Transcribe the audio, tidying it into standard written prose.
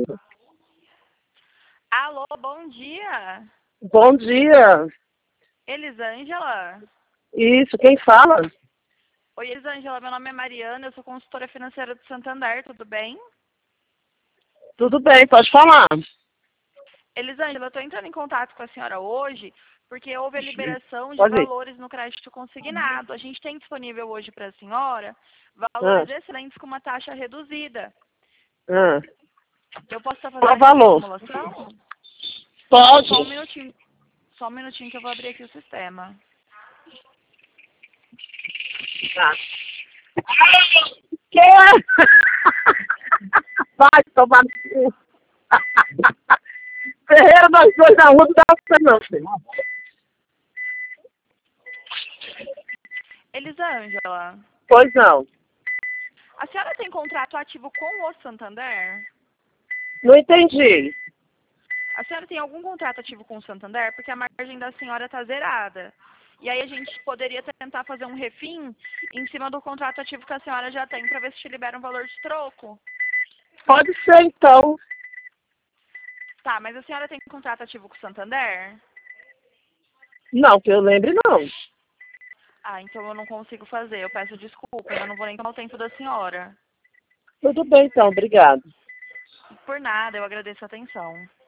Alô, bom dia. Bom dia. Elisângela? Isso, quem fala? Oi, Elisângela, meu nome é Mariana, eu sou consultora financeira do Santander, tudo bem? Tudo bem, pode falar. Elisângela, eu estou entrando em contato com a senhora hoje porque houve a liberação de Pode ir. valores no crédito consignado. A gente tem disponível hoje para a senhora Ah, valores excelentes com uma taxa reduzida. ah. Eu posso estar fazendo Qual aqui uma valor? simulação? Pode. Só um minutinho que eu vou abrir aqui o sistema. Tá. Que? Vai tomar no cu. Ferreira, nós dois na rua, não dá pra você não, filho. Elisângela, Pois não. a senhora tem contrato ativo com o Santander? Não entendi. A senhora tem algum contrato ativo com o Santander? Porque a margem da senhora está zerada. E aí a gente poderia tentar fazer um refim em cima do contrato ativo que a senhora já tem para ver se te libera um valor de troco. Pode ser, então. Tá, mas a senhora tem contrato ativo com o Santander? Não, que eu lembre, não. Ah, então eu não consigo fazer. Eu peço desculpas, eu não vou nem tomar o tempo da senhora. Tudo bem, então. Obrigado. Por nada, eu agradeço a atenção.